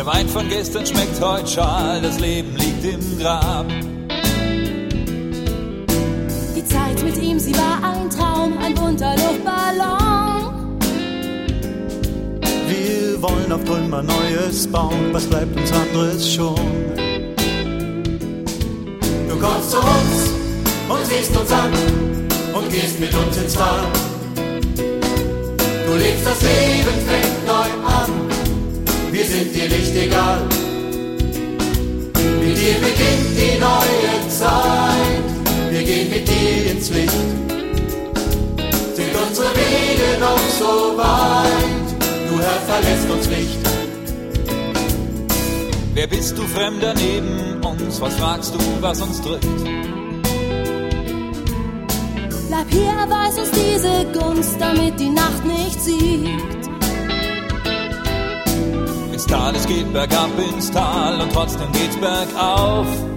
Wein von gestern schmeckt heute schal, das Leben liegt im Grab. Die Zeit mit ihm, sie war ein Traum, ein bunter Luftballon. Wir wollen auf Trümmer Neues bauen, was bleibt uns anderes schon? Du kommst zu uns und siehst uns an und gehst mit uns ins Bad. Du lebst, das Leben fängt neu an, wir sind dir nicht egal. Mit dir beginnt die neue Zeit, wir gehen mit dir ins Licht. Sind unsere Wege noch so weit, du Herr verlässt uns nicht. Wer bist du, Fremder neben uns? Was fragst du, was uns drückt? Bleib hier, erweis uns diese Gunst, damit die Nacht nicht siegt. Ins Tal, es geht bergab ins Tal und trotzdem geht's bergauf.